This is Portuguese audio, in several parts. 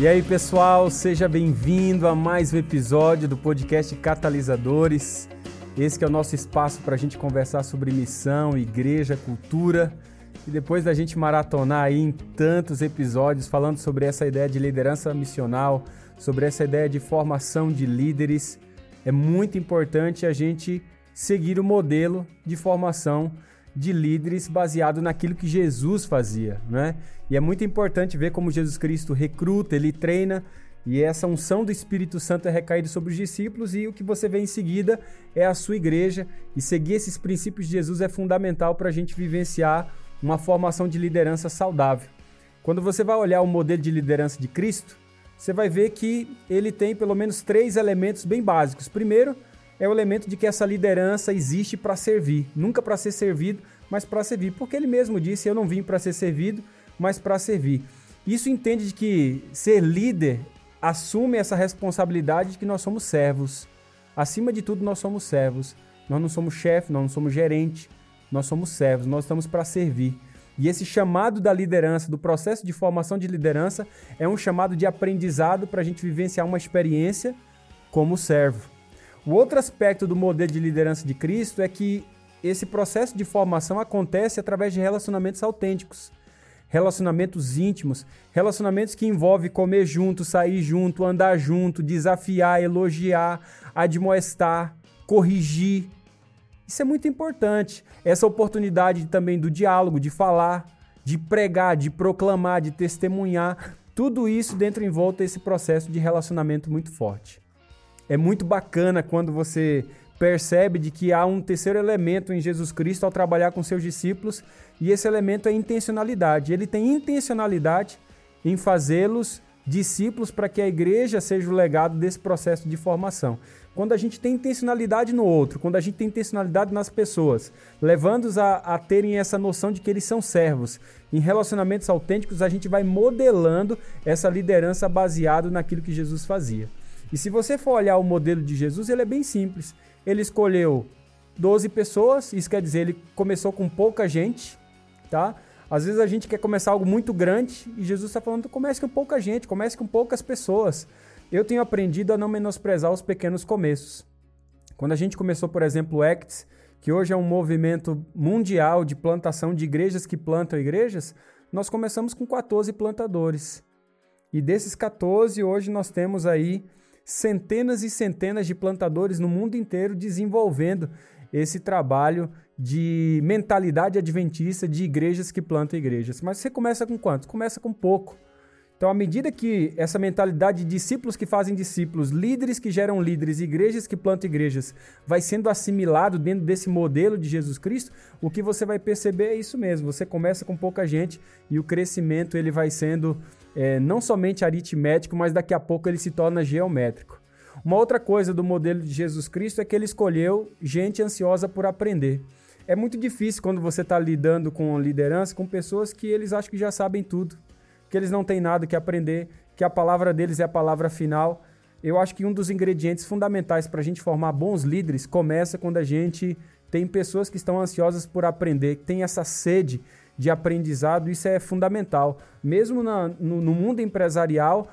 E aí, pessoal, seja bem-vindo a mais um episódio do podcast Catalisadores. Esse que é o nosso espaço para a gente conversar sobre missão, igreja, cultura. E depois da gente maratonar aí em tantos episódios falando sobre essa ideia de liderança missional, sobre essa ideia de formação de líderes, é muito importante a gente seguir o modelo de formação de líderes baseado naquilo que Jesus fazia, né? E é muito importante ver como Jesus Cristo recruta, ele treina, e essa unção do Espírito Santo é recaída sobre os discípulos, e o que você vê em seguida é a sua igreja, e seguir esses princípios de Jesus é fundamental para a gente vivenciar uma formação de liderança saudável. Quando você vai olhar o modelo de liderança de Cristo, você vai ver que ele tem pelo menos 3 elementos bem básicos. Primeiro, é o elemento de que essa liderança existe para servir, nunca para ser servido, mas para servir, porque ele mesmo disse, eu não vim para ser servido, mas para servir. Isso entende de que ser líder assume essa responsabilidade de que nós somos servos. Acima de tudo, nós somos servos. Nós não somos chefe, nós não somos gerente, nós somos servos, nós estamos para servir. E esse chamado da liderança, do processo de formação de liderança, é um chamado de aprendizado para a gente vivenciar uma experiência como servo. O outro aspecto do modelo de liderança de Cristo é que esse processo de formação acontece através de relacionamentos autênticos, relacionamentos íntimos, relacionamentos que envolvem comer junto, sair junto, andar junto, desafiar, elogiar, admoestar, corrigir. Isso é muito importante. Essa oportunidade também do diálogo, de falar, de pregar, de proclamar, de testemunhar, tudo isso dentro e em volta desse processo de relacionamento muito forte. É muito bacana quando você percebe de que há um terceiro elemento em Jesus Cristo ao trabalhar com seus discípulos, e esse elemento é intencionalidade. Ele tem intencionalidade em fazê-los discípulos para que a igreja seja o legado desse processo de formação. Quando a gente tem intencionalidade no outro, quando a gente tem intencionalidade nas pessoas, levando-os a terem essa noção de que eles são servos, em relacionamentos autênticos, a gente vai modelando essa liderança baseado naquilo que Jesus fazia. E se você for olhar o modelo de Jesus, ele é bem simples. Ele escolheu 12 pessoas, isso quer dizer, ele começou com pouca gente, tá? Às vezes a gente quer começar algo muito grande e Jesus está falando, comece com pouca gente, comece com poucas pessoas. Eu tenho aprendido a não menosprezar os pequenos começos. Quando a gente começou, por exemplo, o ACTS, que hoje é um movimento mundial de plantação de igrejas que plantam igrejas, nós começamos com 14 plantadores. E desses 14, hoje nós temos aí centenas e centenas de plantadores no mundo inteiro desenvolvendo esse trabalho de mentalidade adventista de igrejas que plantam igrejas. Mas você começa com quantos? Começa com pouco. Então, à medida que essa mentalidade de discípulos que fazem discípulos, líderes que geram líderes, igrejas que plantam igrejas, vai sendo assimilado dentro desse modelo de Jesus Cristo, o que você vai perceber é isso mesmo. Você começa com pouca gente e o crescimento ele vai sendo não somente aritmético, mas daqui a pouco ele se torna geométrico. Uma outra coisa do modelo de Jesus Cristo é que ele escolheu gente ansiosa por aprender. É muito difícil quando você está lidando com liderança, com pessoas que eles acham que já sabem tudo, que eles não têm nada que aprender, que a palavra deles é a palavra final. Eu acho que um dos ingredientes fundamentais para a gente formar bons líderes começa quando a gente tem pessoas que estão ansiosas por aprender, que tem essa sede de aprendizado. Isso é fundamental. Mesmo no mundo empresarial,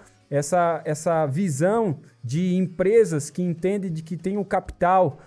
essa visão de empresas que entendem de que tem o capital,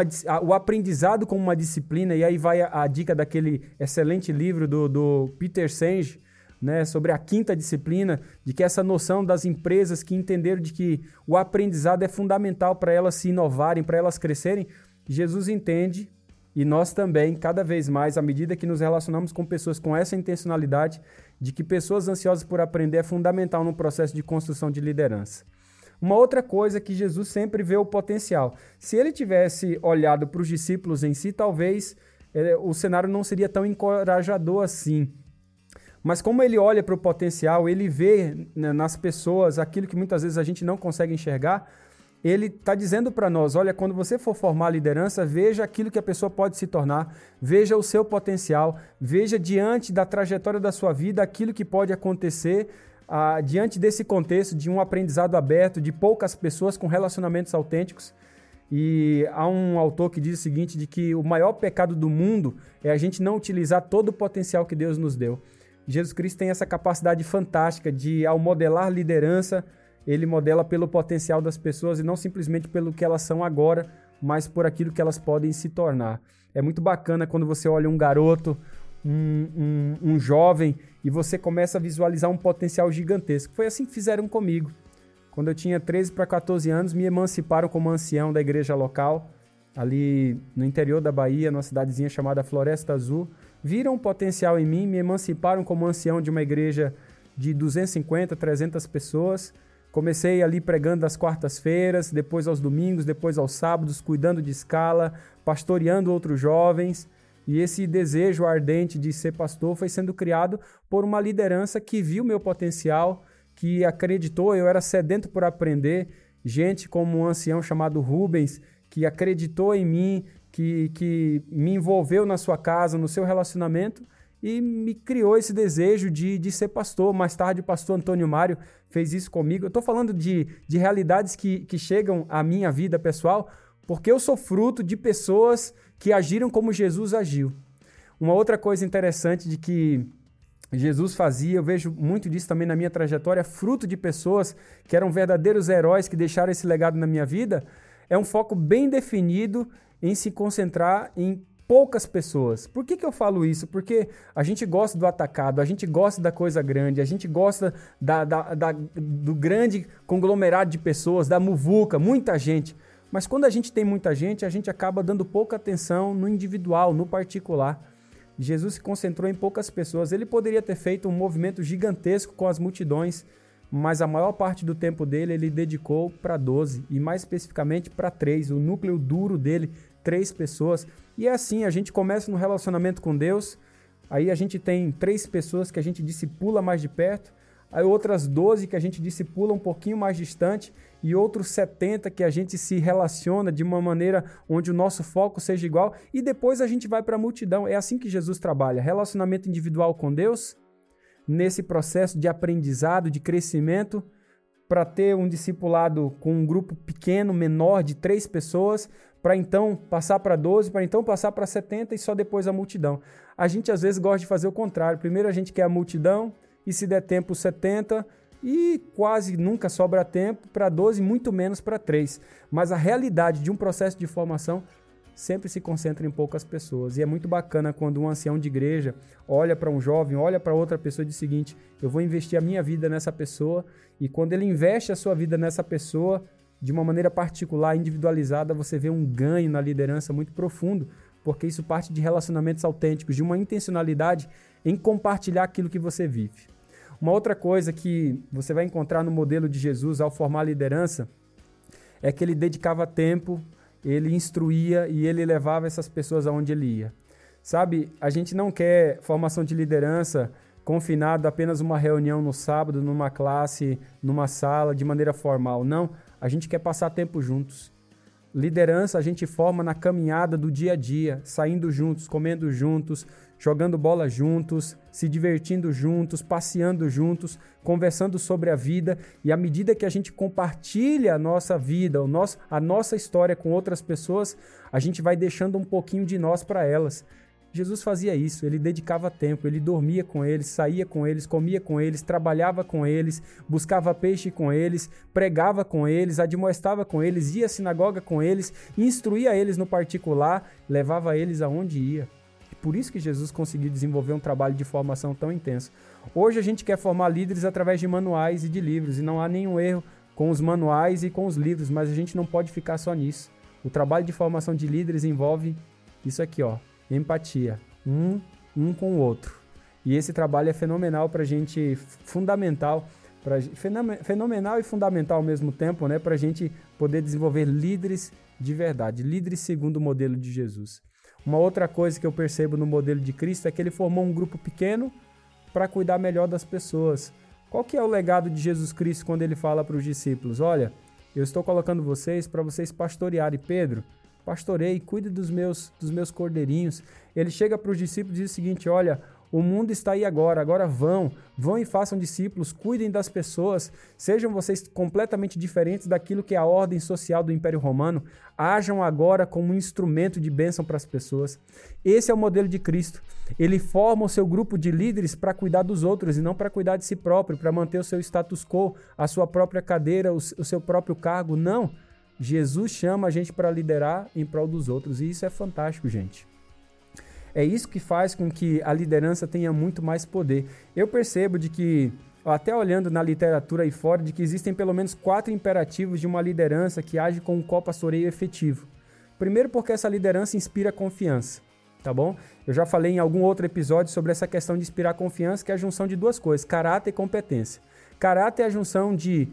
o aprendizado como uma disciplina, e aí vai a dica daquele excelente livro do Peter Senge, né, sobre a quinta disciplina, de que essa noção das empresas que entenderam de que o aprendizado é fundamental para elas se inovarem, para elas crescerem, Jesus entende, e nós também, cada vez mais, à medida que nos relacionamos com pessoas com essa intencionalidade, de que pessoas ansiosas por aprender é fundamental no processo de construção de liderança. Uma outra coisa é que Jesus sempre vê o potencial. Se ele tivesse olhado para os discípulos em si, talvez o cenário não seria tão encorajador assim. Mas como ele olha para o potencial, ele vê, né, nas pessoas aquilo que muitas vezes a gente não consegue enxergar, ele está dizendo para nós, olha, quando você for formar liderança, veja aquilo que a pessoa pode se tornar, veja o seu potencial, veja diante da trajetória da sua vida aquilo que pode acontecer diante desse contexto de um aprendizado aberto, de poucas pessoas com relacionamentos autênticos. E há um autor que diz o seguinte, de que o maior pecado do mundo é a gente não utilizar todo o potencial que Deus nos deu. Jesus Cristo tem essa capacidade fantástica de, ao modelar liderança, ele modela pelo potencial das pessoas e não simplesmente pelo que elas são agora, mas por aquilo que elas podem se tornar. É muito bacana quando você olha um garoto, um jovem, e você começa a visualizar um potencial gigantesco. Foi assim que fizeram comigo. Quando eu tinha 13 para 14 anos, me emanciparam como ancião da igreja local, ali no interior da Bahia, numa cidadezinha chamada Floresta Azul. Viram um potencial em mim, me emanciparam como ancião de uma igreja de 250, 300 pessoas. Comecei ali pregando às quartas-feiras, depois aos domingos, depois aos sábados, cuidando de escala, pastoreando outros jovens. E esse desejo ardente de ser pastor foi sendo criado por uma liderança que viu meu potencial, que acreditou, eu era sedento por aprender. Gente como um ancião chamado Rubens, que acreditou em mim, que me envolveu na sua casa, no seu relacionamento, e me criou esse desejo de ser pastor. Mais tarde o pastor Antônio Mário fez isso comigo. Eu estou falando de realidades que chegam à minha vida pessoal, porque eu sou fruto de pessoas que agiram como Jesus agiu. Uma outra coisa interessante de que Jesus fazia, eu vejo muito disso também na minha trajetória, fruto de pessoas que eram verdadeiros heróis, que deixaram esse legado na minha vida, é um foco bem definido em se concentrar em poucas pessoas. Por que eu falo isso? Porque a gente gosta do atacado, a gente gosta da coisa grande, a gente gosta do grande conglomerado de pessoas, da muvuca, muita gente. Mas quando a gente tem muita gente, a gente acaba dando pouca atenção no individual, no particular. Jesus se concentrou em poucas pessoas. Ele poderia ter feito um movimento gigantesco com as multidões, mas a maior parte do tempo dele ele dedicou para 12, e mais especificamente para 3, o núcleo duro dele, 3 pessoas. E é assim, a gente começa no relacionamento com Deus, aí a gente tem 3 pessoas que a gente discipula mais de perto, aí outras 12 que a gente discipula um pouquinho mais distante, e outros 70 que a gente se relaciona de uma maneira onde o nosso foco seja igual, e depois a gente vai para a multidão. É assim que Jesus trabalha, relacionamento individual com Deus, nesse processo de aprendizado, de crescimento, para ter um discipulado com um grupo pequeno, menor, de 3 pessoas, para então passar para 12, para então passar para 70 e só depois a multidão. A gente às vezes gosta de fazer o contrário. Primeiro a gente quer a multidão e se der tempo 70 e quase nunca sobra tempo para 12, muito menos para 3. Mas a realidade de um processo de formação sempre se concentra em poucas pessoas. E é muito bacana quando um ancião de igreja olha para um jovem, olha para outra pessoa e diz o seguinte: eu vou investir a minha vida nessa pessoa. E quando ele investe a sua vida nessa pessoa, de uma maneira particular, individualizada, você vê um ganho na liderança muito profundo, porque isso parte de relacionamentos autênticos, de uma intencionalidade em compartilhar aquilo que você vive. Uma outra coisa que você vai encontrar no modelo de Jesus ao formar a liderança é que ele dedicava tempo, ele instruía e ele levava essas pessoas aonde ele ia. Sabe, a gente não quer formação de liderança confinado a apenas uma reunião no sábado, numa classe, numa sala, de maneira formal. Não, a gente quer passar tempo juntos. Liderança a gente forma na caminhada do dia a dia, saindo juntos, comendo juntos, jogando bola juntos, se divertindo juntos, passeando juntos, conversando sobre a vida. E à medida que a gente compartilha a nossa vida, a nossa história com outras pessoas, a gente vai deixando um pouquinho de nós para elas. Jesus fazia isso, ele dedicava tempo, ele dormia com eles, saía com eles, comia com eles, trabalhava com eles, buscava peixe com eles, pregava com eles, admoestava com eles, ia à sinagoga com eles, instruía eles no particular, levava eles aonde ia. E por isso que Jesus conseguiu desenvolver um trabalho de formação tão intenso. Hoje a gente quer formar líderes através de manuais e de livros, e não há nenhum erro com os manuais e com os livros, mas a gente não pode ficar só nisso. O trabalho de formação de líderes envolve isso aqui, ó. Empatia, um com o outro. E esse trabalho é fenomenal para a gente, fenomenal e fundamental ao mesmo tempo, né? Para a gente poder desenvolver líderes de verdade, líderes segundo o modelo de Jesus. Uma outra coisa que eu percebo no modelo de Cristo é que ele formou um grupo pequeno para cuidar melhor das pessoas. Qual que é o legado de Jesus Cristo quando ele fala para os discípulos? Olha, eu estou colocando vocês para vocês pastorearem. Pedro, pastorei, cuide dos meus cordeirinhos. Ele chega para os discípulos e diz o seguinte: olha, O mundo está aí agora vão e façam discípulos, cuidem das pessoas, sejam vocês completamente diferentes daquilo que é a ordem social do Império Romano, hajam agora como um instrumento de bênção para as pessoas. Esse é o modelo de Cristo. Ele forma o seu grupo de líderes para cuidar dos outros e não para cuidar de si próprio, para manter o seu status quo, a sua própria cadeira, o seu próprio cargo. Não. Jesus chama a gente para liderar em prol dos outros e isso é fantástico, gente. É isso que faz com que a liderança tenha muito mais poder. Eu percebo de que, até olhando na literatura aí fora, de que existem pelo menos 4 imperativos de uma liderança que age com um co-pastoreio efetivo. Primeiro, porque essa liderança inspira confiança, tá bom? Eu já falei em algum outro episódio sobre essa questão de inspirar confiança, que é a junção de 2 coisas, caráter e competência. Caráter é a junção de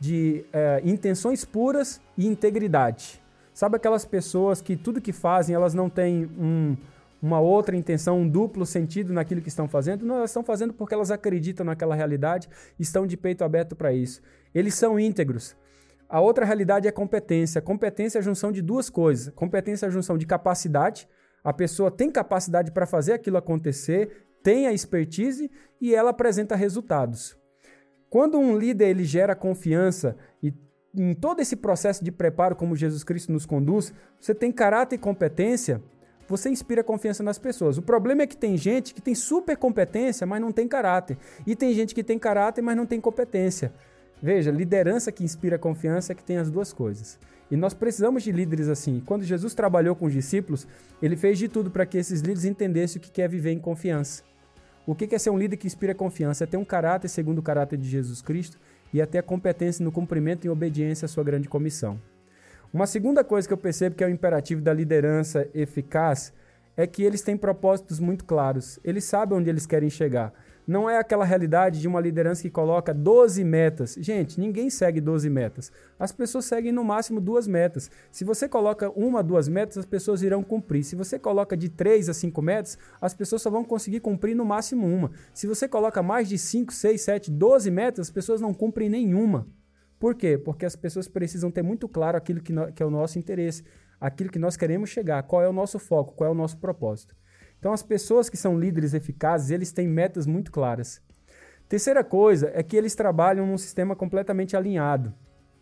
intenções puras e integridade. Sabe aquelas pessoas que tudo que fazem, elas não têm uma outra intenção, um duplo sentido naquilo que estão fazendo? Não, elas estão fazendo porque elas acreditam naquela realidade e estão de peito aberto para isso. Eles são íntegros. A outra realidade é competência. Competência é a junção de 2 coisas. Competência é a junção de capacidade. A pessoa tem capacidade para fazer aquilo acontecer, tem a expertise e ela apresenta resultados. Quando um líder ele gera confiança e em todo esse processo de preparo, como Jesus Cristo nos conduz, você tem caráter e competência, você inspira confiança nas pessoas. O problema é que tem gente que tem super competência, mas não tem caráter. E tem gente que tem caráter, mas não tem competência. Veja, liderança que inspira confiança é que tem as 2 coisas. E nós precisamos de líderes assim. Quando Jesus trabalhou com os discípulos, ele fez de tudo para que esses líderes entendessem o que é viver em confiança. O que é ser um líder que inspira confiança? É ter um caráter segundo o caráter de Jesus Cristo e é ter a competência no cumprimento e obediência à sua grande comissão. Uma segunda coisa que eu percebo que é o imperativo da liderança eficaz é que eles têm propósitos muito claros. Eles sabem onde eles querem chegar. Não é aquela realidade de uma liderança que coloca 12 metas. Gente, ninguém segue 12 metas. As pessoas seguem no máximo 2 metas. Se você coloca 1 a 2 metas, as pessoas irão cumprir. Se você coloca de 3 a 5 metas, as pessoas só vão conseguir cumprir no máximo 1. Se você coloca mais de 5, 6, 7, 12 metas, as pessoas não cumprem nenhuma. Por quê? Porque as pessoas precisam ter muito claro aquilo que é o nosso interesse, aquilo que nós queremos chegar, qual é o nosso foco, qual é o nosso propósito. Então, as pessoas que são líderes eficazes, eles têm metas muito claras. Terceira coisa é que eles trabalham num sistema completamente alinhado.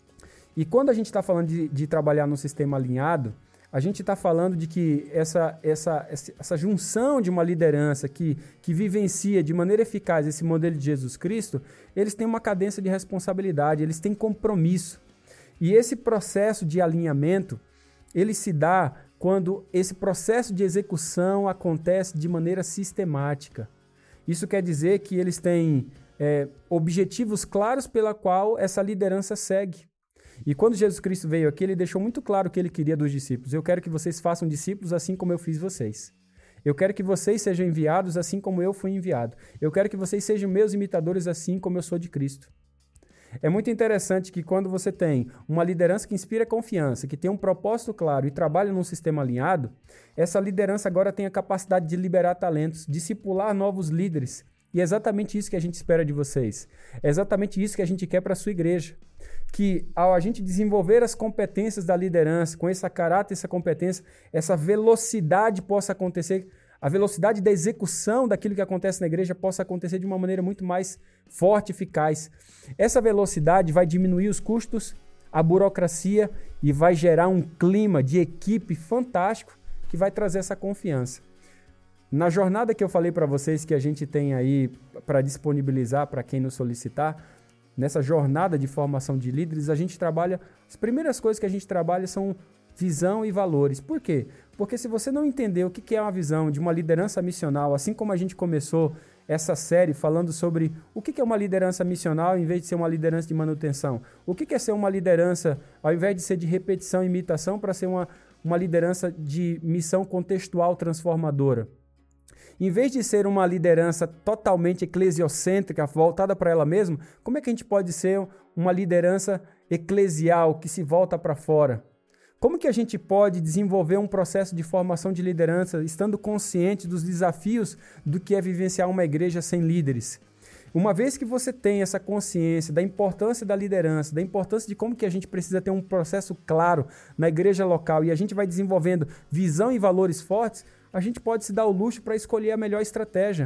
E quando a gente está falando de trabalhar num sistema alinhado, a gente está falando de que essa junção de uma liderança que vivencia de maneira eficaz esse modelo de Jesus Cristo, eles têm uma cadência de responsabilidade, eles têm compromisso. E esse processo de alinhamento, ele se dá quando esse processo de execução acontece de maneira sistemática. Isso quer dizer que eles têm objetivos claros pela qual essa liderança segue. E quando Jesus Cristo veio aqui, ele deixou muito claro o que ele queria dos discípulos. Eu quero que vocês façam discípulos assim como eu fiz vocês. Eu quero que vocês sejam enviados assim como eu fui enviado. Eu quero que vocês sejam meus imitadores assim como eu sou de Cristo. É muito interessante que quando você tem uma liderança que inspira confiança, que tem um propósito claro e trabalha num sistema alinhado, essa liderança agora tem a capacidade de liberar talentos, discipular novos líderes. E é exatamente isso que a gente espera de vocês. É exatamente isso que a gente quer para a sua igreja. Que ao a gente desenvolver as competências da liderança, com esse caráter, essa competência, essa velocidade possa acontecer, a velocidade da execução daquilo que acontece na igreja possa acontecer de uma maneira muito mais forte e eficaz. Essa velocidade vai diminuir os custos, a burocracia e vai gerar um clima de equipe fantástico que vai trazer essa confiança. Na jornada que eu falei para vocês que a gente tem aí para disponibilizar para quem nos solicitar, nessa jornada de formação de líderes, a gente trabalha, as primeiras coisas que a gente trabalha são visão e valores. Por quê? Porque se você não entender o que é uma visão de uma liderança missional, assim como a gente começou essa série falando sobre o que é uma liderança missional em vez de ser uma liderança de manutenção, o que é ser uma liderança ao invés de ser de repetição e imitação para ser uma liderança de missão contextual transformadora. Em vez de ser uma liderança totalmente eclesiocêntrica, voltada para ela mesma, como é que a gente pode ser uma liderança eclesial que se volta para fora? Como que a gente pode desenvolver um processo de formação de liderança estando consciente dos desafios do que é vivenciar uma igreja sem líderes? Uma vez que você tem essa consciência da importância da liderança, da importância de como que a gente precisa ter um processo claro na igreja local e a gente vai desenvolvendo visão e valores fortes, a gente pode se dar o luxo para escolher a melhor estratégia.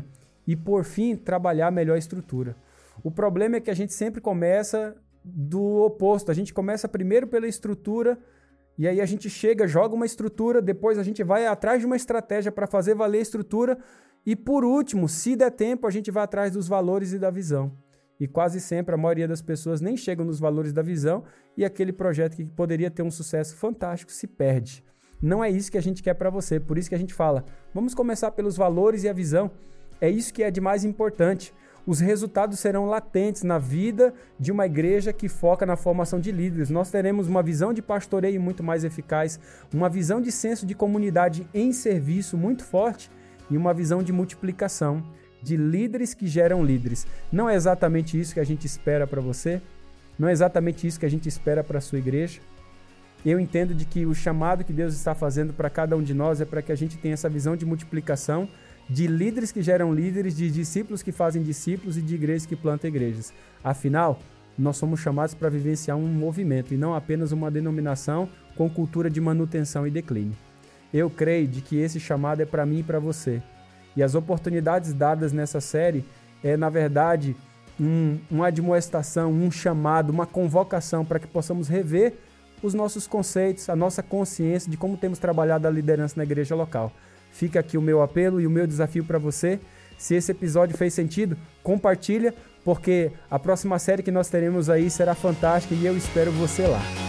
e, por fim, trabalhar melhor a estrutura. O problema é que a gente sempre começa do oposto. A gente começa primeiro pela estrutura e aí a gente chega, joga uma estrutura, depois a gente vai atrás de uma estratégia para fazer valer a estrutura e, por último, se der tempo, a gente vai atrás dos valores e da visão. E quase sempre a maioria das pessoas nem chegam nos valores da visão e aquele projeto que poderia ter um sucesso fantástico se perde. Não é isso que a gente quer para você, por isso que a gente fala, vamos começar pelos valores e a visão. É isso que é de mais importante. Os resultados serão latentes na vida de uma igreja que foca na formação de líderes. Nós teremos uma visão de pastoreio muito mais eficaz, uma visão de senso de comunidade em serviço muito forte e uma visão de multiplicação, de líderes que geram líderes. Não é exatamente isso que a gente espera para você? Não é exatamente isso que a gente espera para a sua igreja? Eu entendo de que o chamado que Deus está fazendo para cada um de nós é para que a gente tenha essa visão de multiplicação, de líderes que geram líderes, de discípulos que fazem discípulos e de igrejas que plantam igrejas. Afinal, nós somos chamados para vivenciar um movimento e não apenas uma denominação com cultura de manutenção e declínio. Eu creio de que esse chamado é para mim e para você. E as oportunidades dadas nessa série é, na verdade, uma admoestação, um chamado, uma convocação para que possamos rever os nossos conceitos, a nossa consciência de como temos trabalhado a liderança na igreja local. Fica aqui o meu apelo e o meu desafio para você. Se esse episódio fez sentido, compartilha, porque a próxima série que nós teremos aí será fantástica e eu espero você lá.